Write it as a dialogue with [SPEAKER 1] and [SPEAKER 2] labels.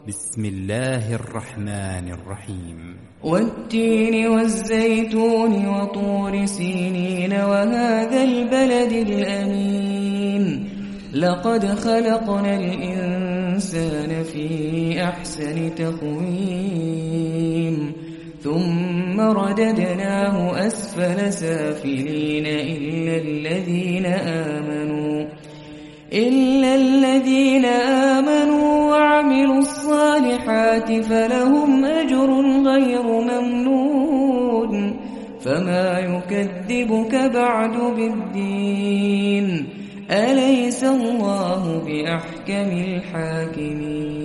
[SPEAKER 1] بسم الله الرحمن الرحيم.
[SPEAKER 2] والتين والزيتون وطور سينين وهذا البلد الأمين لقد خلقنا الإنسان في أحسن تقويم ثم رددناه أسفل سافلين إلا الذين آمنوا وعملوا الصالحات فلهم أجر غير ممنون فما يكذبك بعد بالدين أليس الله بأحكم الحاكمين.